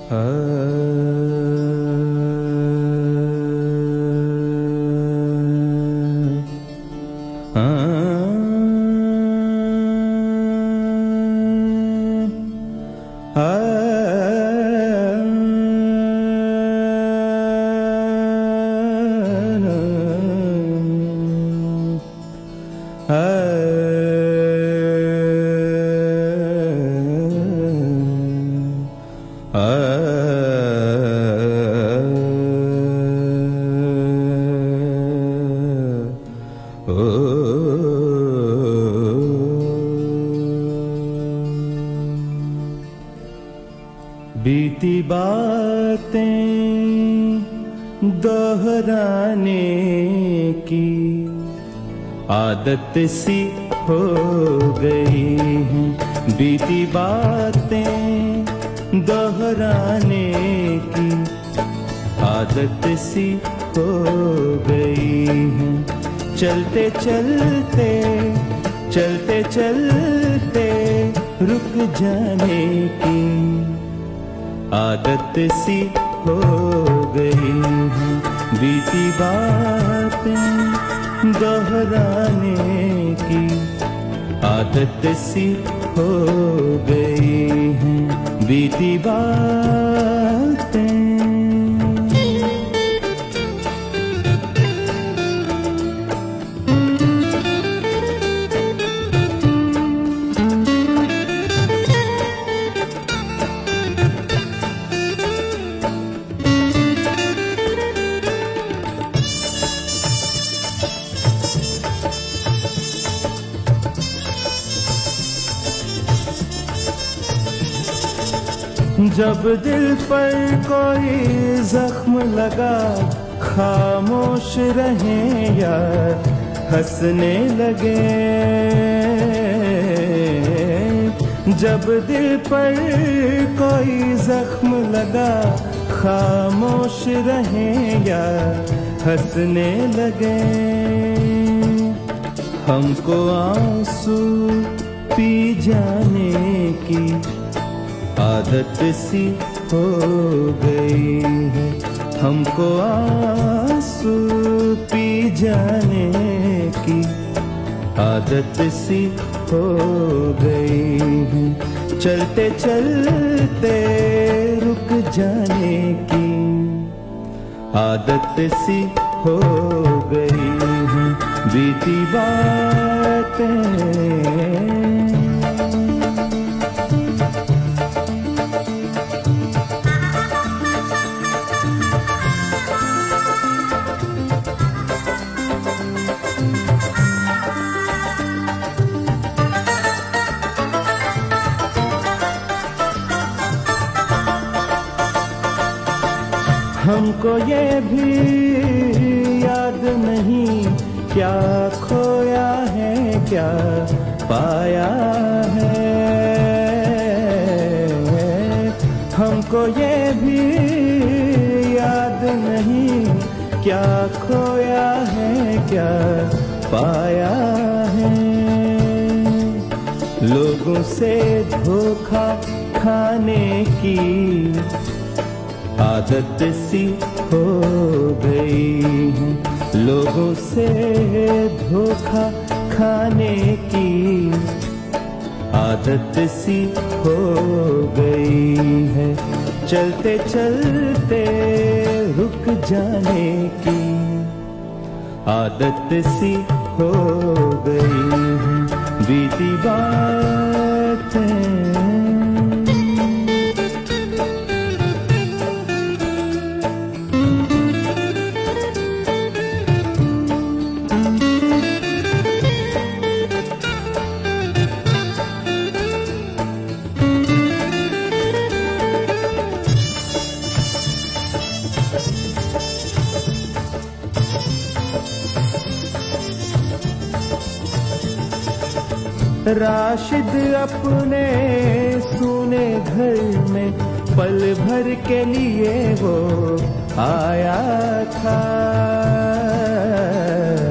बीती बातें दोहराने की आदत सी हो गई है। बीती बातें दोहराने की आदत सी हो गई है। चलते चलते चलते चलते रुक जाने की आदत सी हो गई है। बीती बातें दोहराने की आदत सी हो गई है। बीती बातें जब दिल पर कोई जख्म लगा खामोश रहे या हंसने लगे। जब दिल पर कोई जख्म लगा खामोश रहे या हंसने लगे। हमको आंसू पी जाने की आदत सी हो गई है। हमको आंसू पी जाने की आदत सी हो गई है। चलते चलते रुक जाने की आदत सी हो गई है। बीती बातें हमको ये भी याद नहीं क्या खोया है क्या पाया है। हमको ये भी याद नहीं क्या खोया है क्या पाया है। लोगों से धोखा खाने की आदत सी हो गई है। लोगों से धोखा खाने की आदत सी हो गई है। चलते चलते रुक जाने की आदत सी हो गई है। बीती बातें राशिद अपने सूने घर में पल भर के लिए वो आया था।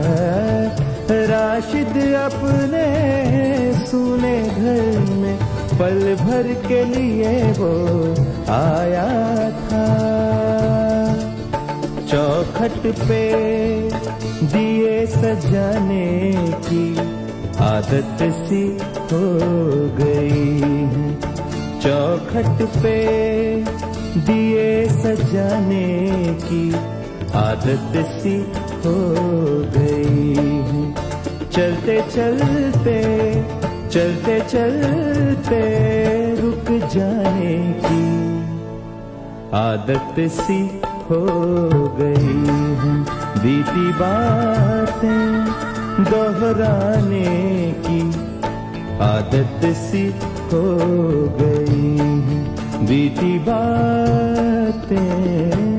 राशिद अपने सूने घर में पल भर के लिए वो आया था। चौखट पे दिए सजाने की आदत सी हो गई है। चौखट पे दिए सजाने की आदत सी हो गई है। चलते चलते चलते चलते रुक जाने की आदत सी हो गई है। बीती बातें दोहराने की आदत सी हो गई है। बीती बातें